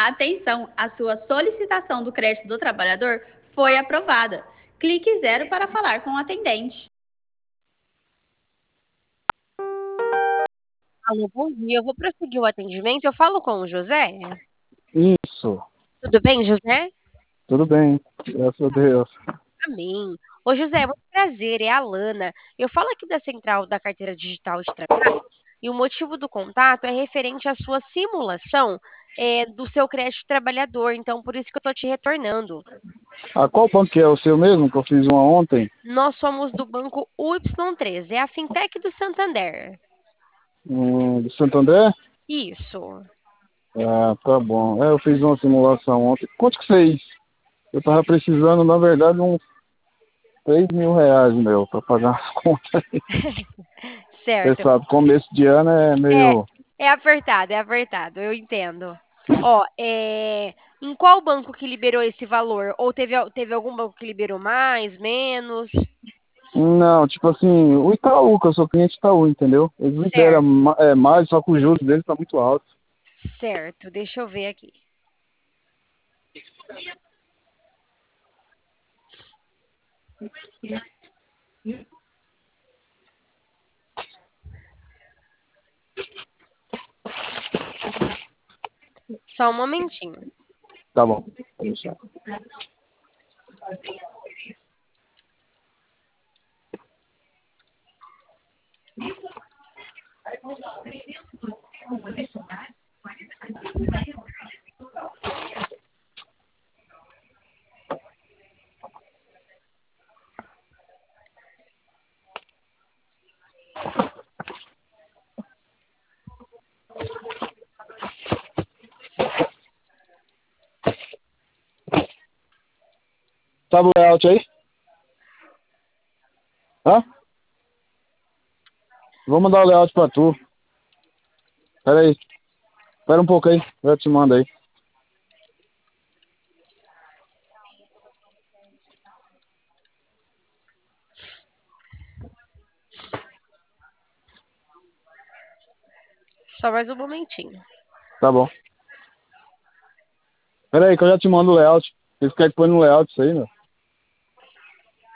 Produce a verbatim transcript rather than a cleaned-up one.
Atenção, a sua solicitação do crédito do trabalhador foi aprovada. Clique zero para falar com o atendente. Alô, bom dia. Eu vou prosseguir o atendimento. Eu falo com o José? Isso, Tudo bem, José? tudo bem, graças a Deus. Amém. Ô, José, muito prazer. É a Lana. Eu falo aqui da Central da Carteira Digital de Trabalho e o motivo do contato é referente à sua simulação é, do seu crédito trabalhador. Então, por isso que eu estou te retornando. Ah, qual banco que é o seu mesmo, que eu fiz uma ontem? Nós somos do banco U Y três, é a fintech do Santander. Hum, do Santander? Isso. Ah, tá bom. É, eu fiz uma simulação ontem. Quanto que fez? Eu tava precisando, na verdade, uns três mil reais, meu, pra pagar as contas. Você Certo. sabe, começo de ano é É, meio... é apertado, é apertado, eu entendo. Ó, é, em qual banco que liberou esse valor? Ou teve, al- teve algum banco que liberou mais, menos? Não, tipo assim, o Itaú, que eu sou cliente Itaú, entendeu? Eles liberam Certo, ma- é, mais, só que o juros deles tá muito alto. certo. Deixa eu ver aqui. Só um momentinho. Tá bom, pode deixar. Sabe o layout aí? Hã? Vou mandar o layout pra tu. Pera aí. Espera um pouco aí, eu te mando aí. Só mais um momentinho. Tá bom. Pera aí que eu já te mando o layout. Vocês querem que põe no layout isso aí, meu?